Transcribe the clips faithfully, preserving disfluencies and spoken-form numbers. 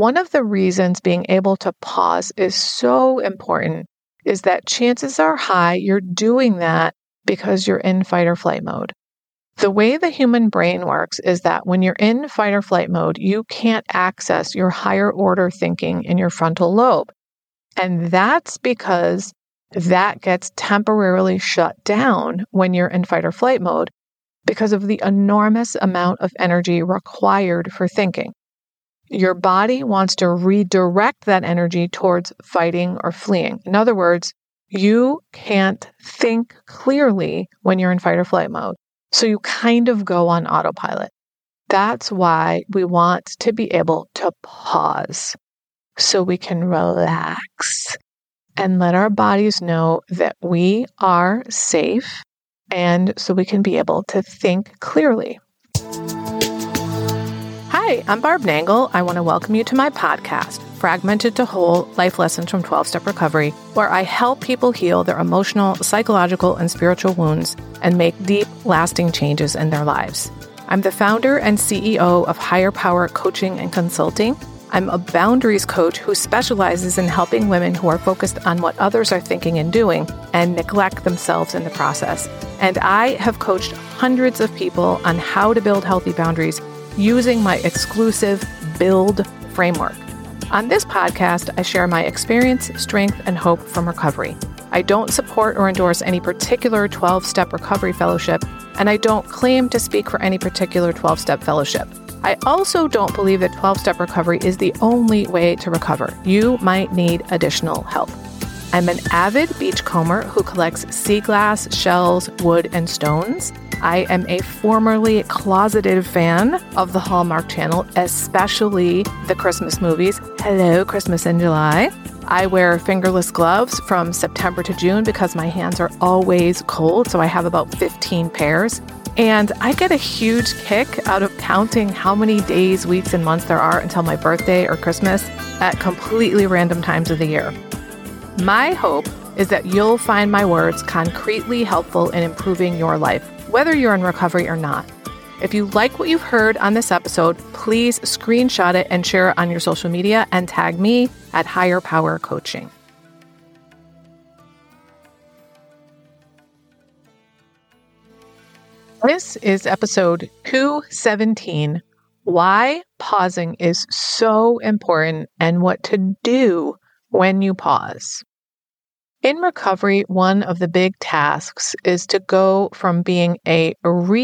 One of the reasons being able to pause is so important is that chances are high you're doing that because you're in fight or flight mode. The way the human brain works is that when you're in fight or flight mode, you can't access your higher order thinking in your frontal lobe. And that's because that gets temporarily shut down when you're in fight or flight mode because of the enormous amount of energy required for thinking. Your body wants to redirect that energy towards fighting or fleeing. In other words, you can't think clearly when you're in fight or flight mode. So you kind of go on autopilot. That's why we want to be able to pause so we can relax and let our bodies know that we are safe, and so we can be able to think clearly. Hi, I'm Barb Nangle. I want to welcome you to my podcast, Fragmented to Whole, Life Lessons from twelve-Step Recovery, where I help people heal their emotional, psychological, and spiritual wounds and make deep, lasting changes in their lives. I'm the founder and C E O of Higher Power Coaching and Consulting. I'm a boundaries coach who specializes in helping women who are focused on what others are thinking and doing and neglect themselves in the process. And I have coached hundreds of people on how to build healthy boundaries using my exclusive Build framework. On this podcast, I share my experience, strength, and hope from recovery. I don't support or endorse any particular twelve-step recovery fellowship, and I don't claim to speak for any particular twelve-step fellowship. I also don't believe that twelve-step recovery is the only way to recover. You might need additional help. I'm an avid beachcomber who collects sea glass, shells, wood, and stones. I am a formerly closeted fan of the Hallmark Channel, especially the Christmas movies. Hello, Christmas in July. I wear fingerless gloves from September to June because my hands are always cold, so I have about fifteen pairs. And I get a huge kick out of counting how many days, weeks, and months there are until my birthday or Christmas at completely random times of the year. My hope is that you'll find my words concretely helpful in improving your life, whether you're in recovery or not. If you like what you've heard on this episode, please screenshot it and share it on your social media and tag me at Higher Power Coaching. This is episode two seventeen, Why Pausing is So Important and What to Do When You Pause. In recovery, one of the big tasks is to go from being a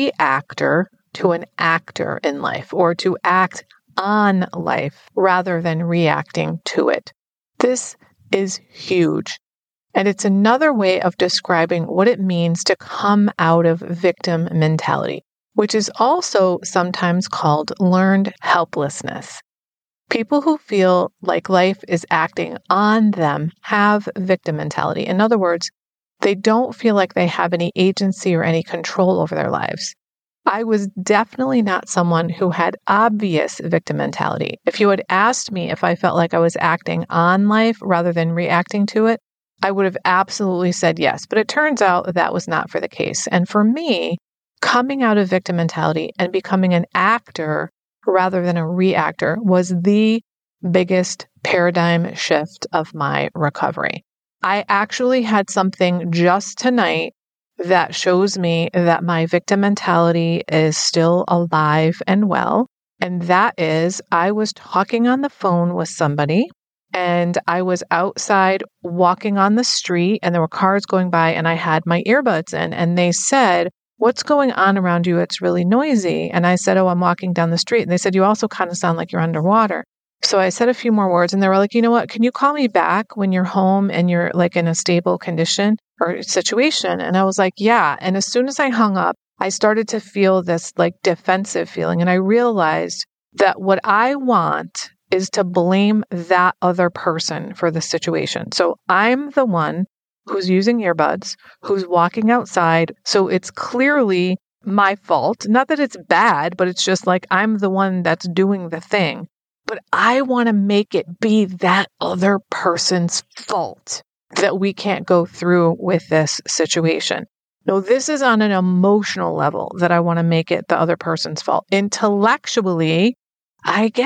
reactor to an actor in life, or to act on life rather than reacting to it. This is huge. And it's another way of describing what it means to come out of victim mentality, which is also sometimes called learned helplessness. People who feel like life is acting on them have victim mentality. In other words, they don't feel like they have any agency or any control over their lives. I was definitely not someone who had obvious victim mentality. If you had asked me if I felt like I was acting on life rather than reacting to it, I would have absolutely said yes. But it turns out that that was not for the case. And for me, coming out of victim mentality and becoming an actor rather than a reactor was the biggest paradigm shift of my recovery. I actually had something just tonight that shows me that my victim mentality is still alive and well. And that is, I was talking on the phone with somebody, and I was outside walking on the street, and there were cars going by, and I had my earbuds in, and they said, "What's going on around you? It's really noisy." And I said, "Oh, I'm walking down the street." And they said, "You also kind of sound like you're underwater." So I said a few more words, and they were like, "You know what? Can you call me back when you're home and you're like in a stable condition or situation?" And I was like, "Yeah." And as soon as I hung up, I started to feel this like defensive feeling. And I realized that what I want is to blame that other person for the situation. So I'm the one who's using earbuds, who's walking outside. So it's clearly my fault. Not that it's bad, but it's just like I'm the one that's doing the thing. But I want to make it be that other person's fault that we can't go through with this situation. No, this is on an emotional level that I want to make it the other person's fault. Intellectually, I get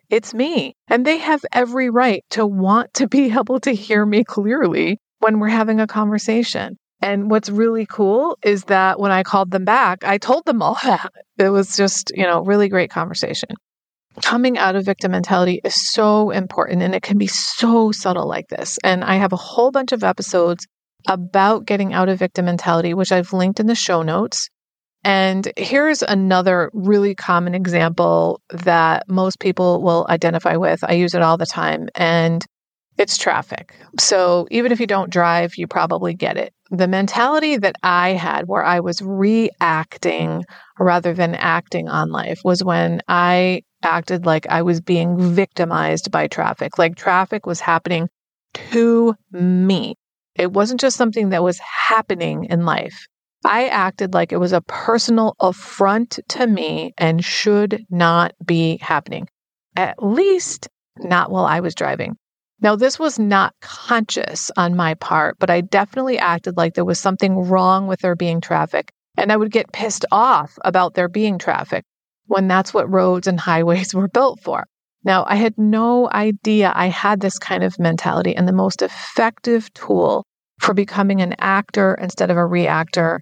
It's me. And they have every right to want to be able to hear me clearly when we're having a conversation. And what's really cool is that when I called them back, I told them all that. It was just, you know, really great conversation. Coming out of victim mentality is so important, and it can be so subtle like this. And I have a whole bunch of episodes about getting out of victim mentality, which I've linked in the show notes. And here's another really common example that most people will identify with. I use it all the time, and it's traffic. So even if you don't drive, you probably get it. The mentality that I had where I was reacting rather than acting on life was when I acted like I was being victimized by traffic, like traffic was happening to me. It wasn't just something that was happening in life. I acted like it was a personal affront to me and should not be happening, at least not while I was driving. Now, this was not conscious on my part, but I definitely acted like there was something wrong with there being traffic, and I would get pissed off about there being traffic when that's what roads and highways were built for. Now, I had no idea I had this kind of mentality, and the most effective tool for becoming an actor instead of a reactor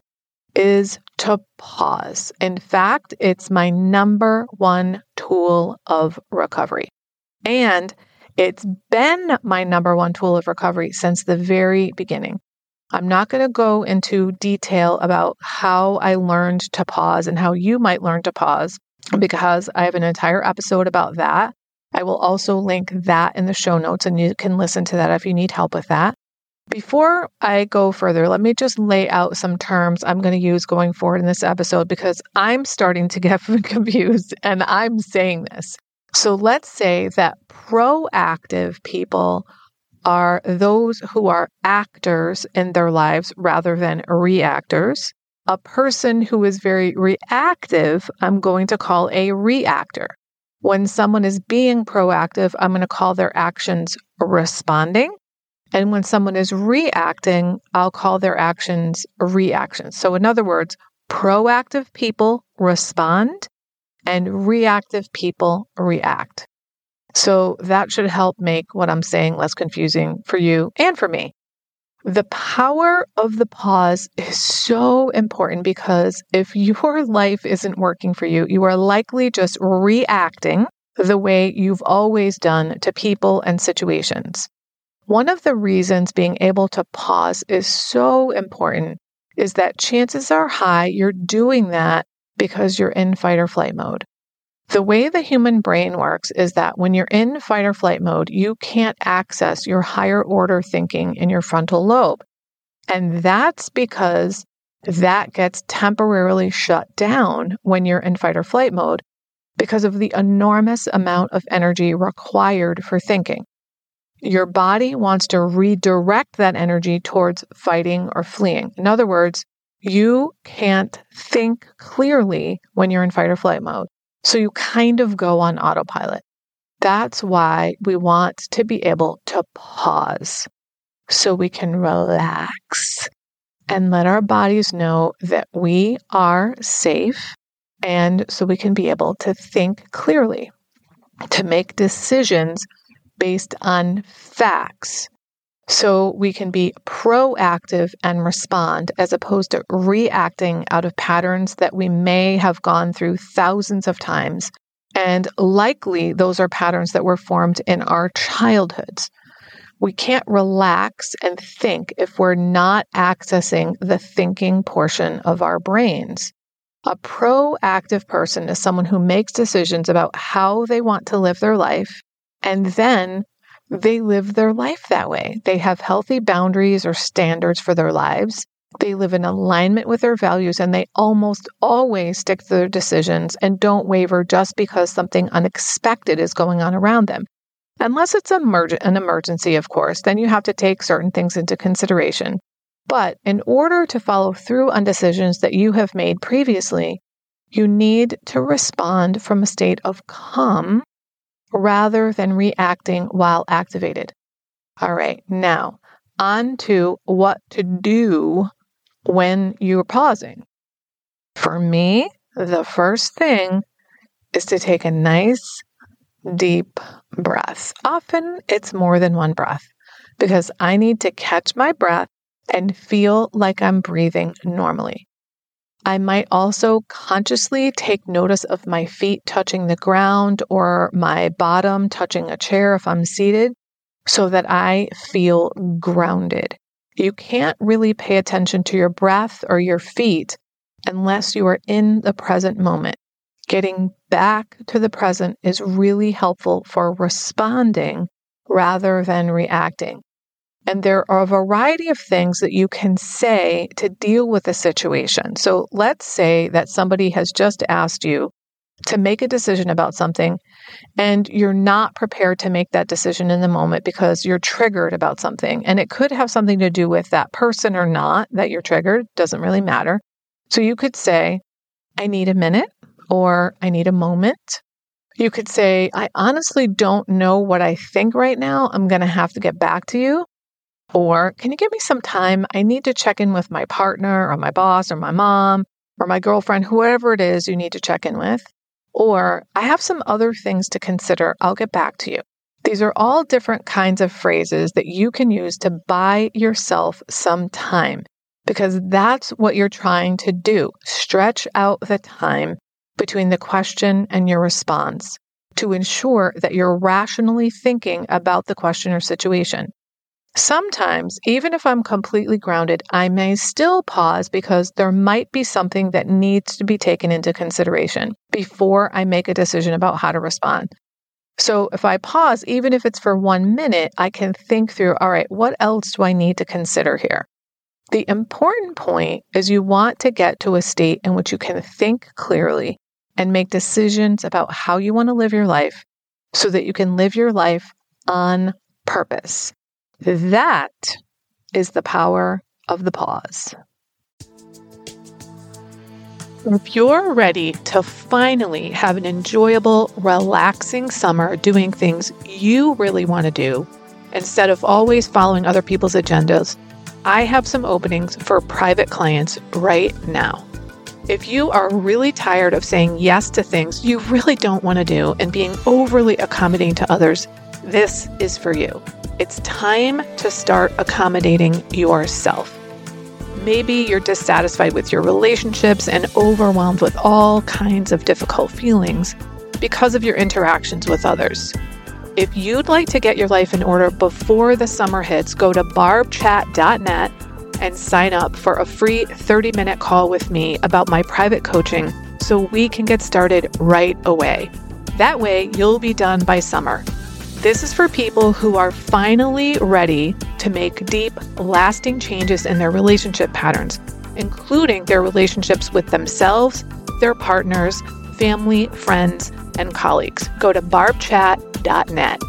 is to pause. In fact, it's my number one tool of recovery. And it's been my number one tool of recovery since the very beginning. I'm not going to go into detail about how I learned to pause and how you might learn to pause, because I have an entire episode about that. I will also link that in the show notes, and you can listen to that if you need help with that. Before I go further, let me just lay out some terms I'm going to use going forward in this episode, because I'm starting to get confused and I'm saying this. So let's say that proactive people are those who are actors in their lives rather than reactors. A person who is very reactive, I'm going to call a reactor. When someone is being proactive, I'm going to call their actions responding. And when someone is reacting, I'll call their actions reactions. So in other words, proactive people respond and reactive people react. So that should help make what I'm saying less confusing for you and for me. The power of the pause is so important, because if your life isn't working for you, you are likely just reacting the way you've always done to people and situations. One of the reasons being able to pause is so important is that chances are high you're doing that because you're in fight or flight mode. The way the human brain works is that when you're in fight or flight mode, you can't access your higher order thinking in your frontal lobe. And that's because that gets temporarily shut down when you're in fight or flight mode because of the enormous amount of energy required for thinking. Your body wants to redirect that energy towards fighting or fleeing. In other words, you can't think clearly when you're in fight or flight mode. So you kind of go on autopilot. That's why we want to be able to pause so we can relax and let our bodies know that we are safe, and so we can be able to think clearly, to make decisions based on facts, so we can be proactive and respond as opposed to reacting out of patterns that we may have gone through thousands of times. And likely those are patterns that were formed in our childhoods. We can't relax and think if we're not accessing the thinking portion of our brains. A proactive person is someone who makes decisions about how they want to live their life, and then they live their life that way. They have healthy boundaries or standards for their lives. They live in alignment with their values, and they almost always stick to their decisions and don't waver just because something unexpected is going on around them. Unless it's emerg- an emergency, of course, then you have to take certain things into consideration. But in order to follow through on decisions that you have made previously, you need to respond from a state of calm rather than reacting while activated. All right, now on to what to do when you're pausing. For me, the first thing is to take a nice, deep breath. Often it's more than one breath because I need to catch my breath and feel like I'm breathing normally. I might also consciously take notice of my feet touching the ground or my bottom touching a chair if I'm seated so that I feel grounded. You can't really pay attention to your breath or your feet unless you are in the present moment. Getting back to the present is really helpful for responding rather than reacting. And there are a variety of things that you can say to deal with a situation. So let's say that somebody has just asked you to make a decision about something, and you're not prepared to make that decision in the moment because you're triggered about something. And it could have something to do with that person or not that you're triggered, doesn't really matter. So you could say, I need a minute, or I need a moment. You could say, I honestly don't know what I think right now. I'm going to have to get back to you. Or, can you give me some time? I need to check in with my partner or my boss or my mom or my girlfriend, whoever it is you need to check in with. Or, I have some other things to consider. I'll get back to you. These are all different kinds of phrases that you can use to buy yourself some time, because that's what you're trying to do. Stretch out the time between the question and your response to ensure that you're rationally thinking about the question or situation. Sometimes, even if I'm completely grounded, I may still pause because there might be something that needs to be taken into consideration before I make a decision about how to respond. So if I pause, even if it's for one minute, I can think through, all right, what else do I need to consider here? The important point is you want to get to a state in which you can think clearly and make decisions about how you want to live your life so that you can live your life on purpose. That is the power of the pause. If you're ready to finally have an enjoyable, relaxing summer doing things you really want to do, instead of always following other people's agendas, I have some openings for private clients right now. If you are really tired of saying yes to things you really don't want to do and being overly accommodating to others, this is for you. It's time to start accommodating yourself. Maybe you're dissatisfied with your relationships and overwhelmed with all kinds of difficult feelings because of your interactions with others. If you'd like to get your life in order before the summer hits, go to barb chat dot net and sign up for a free thirty-minute call with me about my private coaching so we can get started right away. That way, you'll be done by summer. This is for people who are finally ready to make deep, lasting changes in their relationship patterns, including their relationships with themselves, their partners, family, friends, and colleagues. Go to barb chat dot net.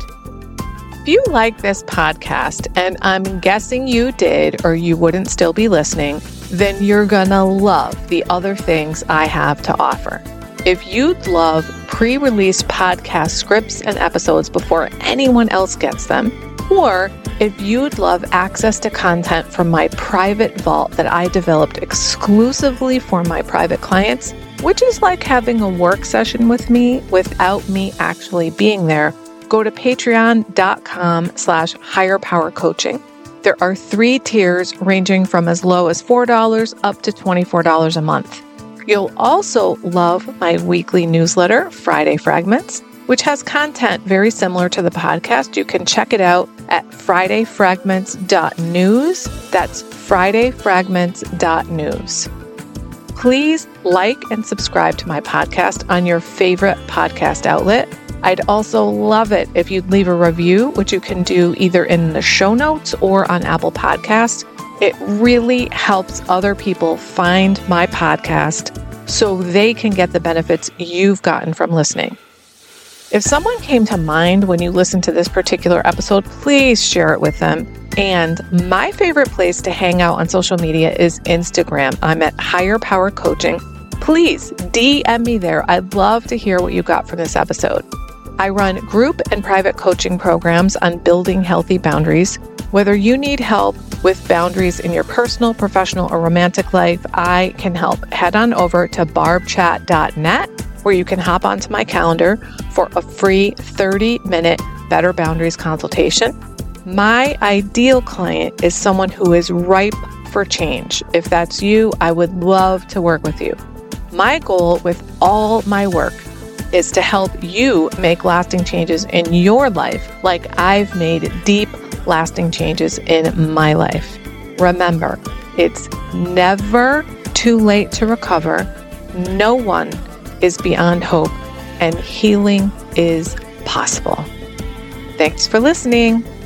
If you like this podcast, and I'm guessing you did or you wouldn't still be listening, then you're gonna love the other things I have to offer. If you'd love pre-release podcast scripts and episodes before anyone else gets them, or if you'd love access to content from my private vault that I developed exclusively for my private clients, which is like having a work session with me without me actually being there, go to patreon dot com slash higher power coaching. There are three tiers ranging from as low as four dollars up to twenty-four dollars a month. You'll also love my weekly newsletter, Friday Fragments, which has content very similar to the podcast. You can check it out at friday fragments dot news. That's friday fragments dot news. Please like and subscribe to my podcast on your favorite podcast outlet. I'd also love it if you'd leave a review, which you can do either in the show notes or on Apple Podcasts. It really helps other people find my podcast so they can get the benefits you've gotten from listening. If someone came to mind when you listened to this particular episode, please share it with them. And my favorite place to hang out on social media is Instagram. I'm at Higher Power Coaching. Please D M me there. I'd love to hear what you got from this episode. I run group and private coaching programs on building healthy boundaries. Whether you need help with boundaries in your personal, professional, or romantic life, I can help. Head on over to barb chat dot net, where where you can hop onto my calendar for a free thirty minute Better Boundaries consultation. My ideal client is someone who is ripe for change. If that's you, I would love to work with you. My goal with all my work is to help you make lasting changes in your life like I've made deep, lasting changes in my life. Remember, it's never too late to recover. No one is beyond hope, and healing is possible. Thanks for listening.